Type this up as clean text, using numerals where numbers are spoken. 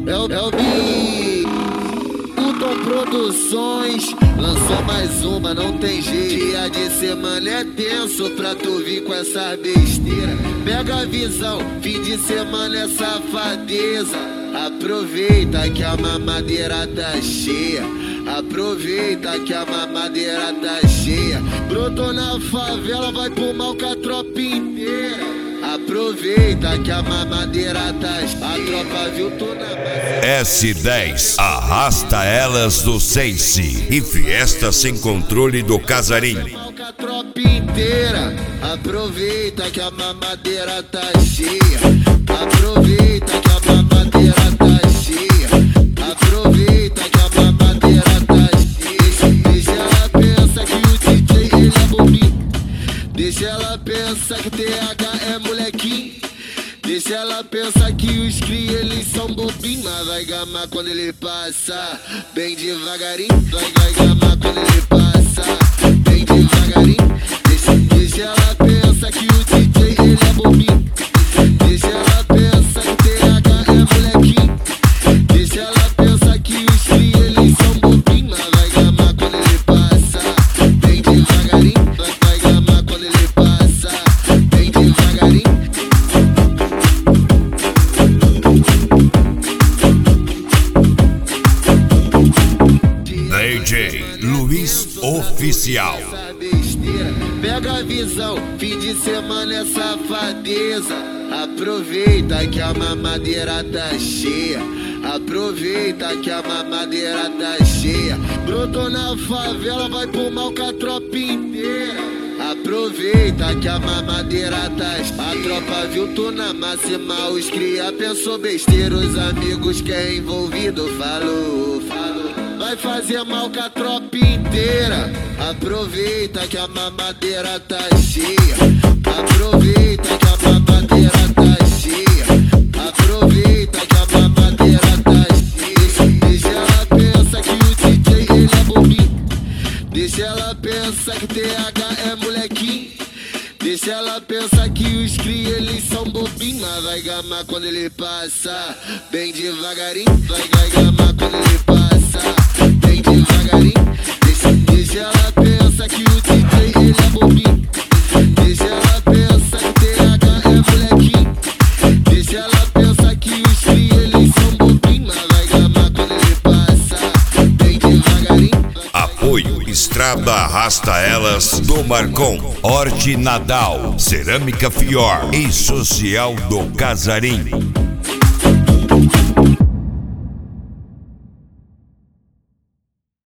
É o Button Produções lançou mais uma, não tem jeito. Dia de semana é tenso pra tu vir com essa besteira. Mega visão, fim de semana é safadeza. Aproveita que a mamadeira tá cheia. Aproveita que a mamadeira tá cheia. Brotou na favela, vai pro mal com a tropa inteira. Aproveita que a mamadeira tá cheia. A tropa viu tu na base. S10 arrasta elas do Sense e Fiesta Sem Controle do Casarim. Com a tropa inteira. Aproveita que a mamadeira tá cheia. Aproveita que a mamadeira tá cheia. Aproveita que a mamadeira tá cheia. Deixa ela pensa que o DJ ele é bobinho. Deixa ela pensa que TH é molequinho. Deixa ela pensar que os cria eles são bobinhos. Mas vai gamar quando ele passa bem devagarinho. Vai gamar quando ele passa bem devagarinho. Deixa ela pensar que o DJ ele é bobinho. Deixa ela pensar que TH é molequinho. Deixa ela pensar que os cria eles são bobinhos. Mas vai gamar quando ele passa bem devagarinho. Vai gamar quando ele passa bem devagarinho. DJ Luiz Oficial. Pega a visão, fim de semana é safadeza. Aproveita que a mamadeira tá cheia. Aproveita que a mamadeira tá cheia. Brotou na favela, vai pro mal com a tropa inteira. Aproveita que a mamadeira tá cheia. A tropa viu tu na máxima, os cria pensou besteira. Os amigos que é envolvido falou. Vai fazer mal com a tropa inteira. Aproveita que a mamadeira tá cheia. Aproveita que a mamadeira tá cheia. Aproveita que a mamadeira tá cheia. Deixa ela pensar que o DJ ele é bobinho. Deixa ela pensar que TH é molequinho. Deixa ela pensar que os cria eles são bobinhos. Mas vai gamar quando ele passa bem devagarinho. Vai gamar quando ele passa bem devagarinho. Deixa ela pensar que o DJ ele é bobinho. Deixa ela pensar que TH é molequinho. Deixa ela pensar que os cria eles são bobinhos. Mas vai gamar quando ele passa bem devagarinho. Apoio Estrada Arrasta Elas do Marcon, Horti Nadal, Cerâmica Fior e Social do Casarim.